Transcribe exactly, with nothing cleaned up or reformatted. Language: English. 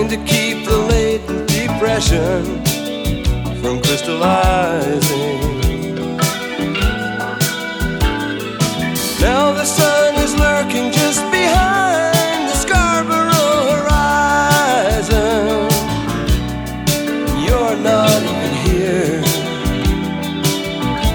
trying to keep the latent depression from crystallizing.